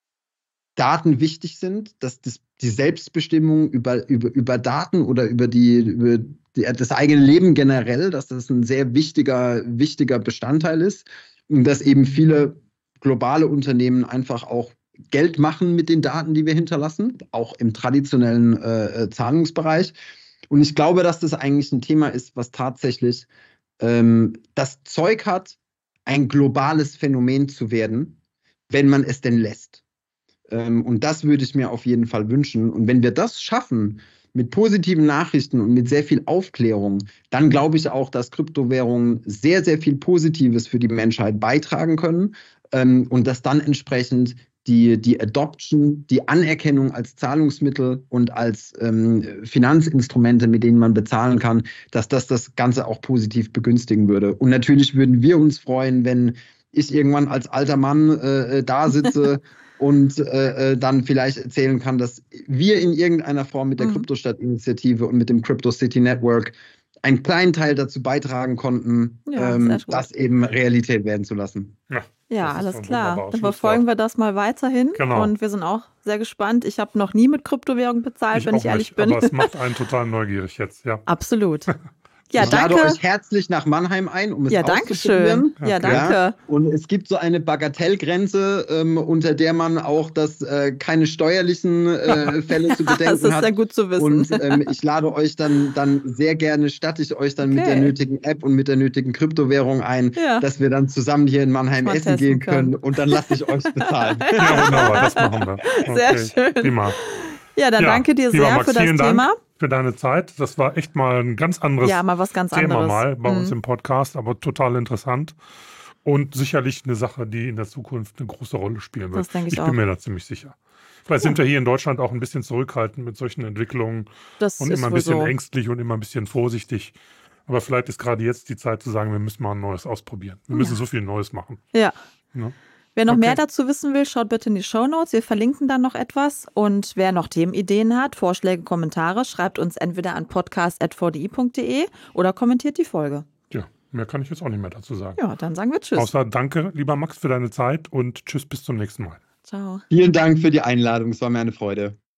Daten wichtig sind, dass das, die Selbstbestimmung über, über, über Daten oder über, die, über die, das eigene Leben generell, dass das ein sehr wichtiger, wichtiger Bestandteil ist und dass eben viele globale Unternehmen einfach auch Geld machen mit den Daten, die wir hinterlassen, auch im traditionellen äh, Zahlungsbereich. Und ich glaube, dass das eigentlich ein Thema ist, was tatsächlich ähm, das Zeug hat, ein globales Phänomen zu werden, wenn man es denn lässt. Ähm, und das würde ich mir auf jeden Fall wünschen. Und wenn wir das schaffen, mit positiven Nachrichten und mit sehr viel Aufklärung, dann glaube ich auch, dass Kryptowährungen sehr, sehr viel Positives für die Menschheit beitragen können ähm, und dass dann entsprechend die, die Adoption, die Anerkennung als Zahlungsmittel und als ähm, Finanzinstrumente, mit denen man bezahlen kann, dass das das Ganze auch positiv begünstigen würde. Und natürlich würden wir uns freuen, wenn ich irgendwann als alter Mann äh, da sitze und äh, dann vielleicht erzählen kann, dass wir in irgendeiner Form mit der mhm. Kryptostadt-Initiative und mit dem Crypto City Network einen kleinen Teil dazu beitragen konnten, ja, ähm, das eben Realität werden zu lassen. Ja, ja alles klar. Dann verfolgen wir das mal weiterhin. Genau. Und wir sind auch sehr gespannt. Ich habe noch nie mit Kryptowährung bezahlt, ich wenn ich ehrlich nicht, bin. Aber es macht einen total neugierig jetzt, ja. Absolut. Ja, ich danke. lade euch herzlich nach Mannheim ein, um es ja, auszuprobieren. Ja, ja, danke. Ja, und es gibt so eine Bagatellgrenze, ähm, unter der man auch das äh, keine steuerlichen äh, Fälle zu bedenken hat. Das ist hat. sehr gut zu wissen. Und ähm, ich lade euch dann, dann sehr gerne, statte ich euch dann okay. mit der nötigen App und mit der nötigen Kryptowährung ein, ja. dass wir dann zusammen hier in Mannheim mal essen gehen können. können und dann lasse ich euch bezahlen. Ja, wunderbar, das machen wir. Okay. Sehr schön. Prima. Ja, dann ja, danke dir sehr Max, für das Thema. Dank für deine Zeit. Das war echt mal ein ganz anderes ja, mal was ganz Thema anderes. mal bei mhm. uns im Podcast, aber total interessant. Und sicherlich eine Sache, die in der Zukunft eine große Rolle spielen wird. Das denke ich, ich auch. bin mir da ziemlich sicher. Vielleicht ja. sind wir hier in Deutschland auch ein bisschen zurückhaltend mit solchen Entwicklungen das und ist immer ein bisschen so. ängstlich und immer ein bisschen vorsichtig. Aber vielleicht ist gerade jetzt die Zeit zu sagen, wir müssen mal ein Neues ausprobieren. Wir müssen ja. so viel Neues machen. Ja. ja. Wer noch okay. mehr dazu wissen will, schaut bitte in die Shownotes. Wir verlinken dann noch etwas. Und wer noch Themenideen hat, Vorschläge, Kommentare, schreibt uns entweder an podcast at v d i punkt d e oder kommentiert die Folge. Ja, mehr kann ich jetzt auch nicht mehr dazu sagen. Ja, dann sagen wir Tschüss. Außer danke, lieber Max, für deine Zeit und Tschüss, bis zum nächsten Mal. Ciao. Vielen Dank für die Einladung. Es war mir eine Freude.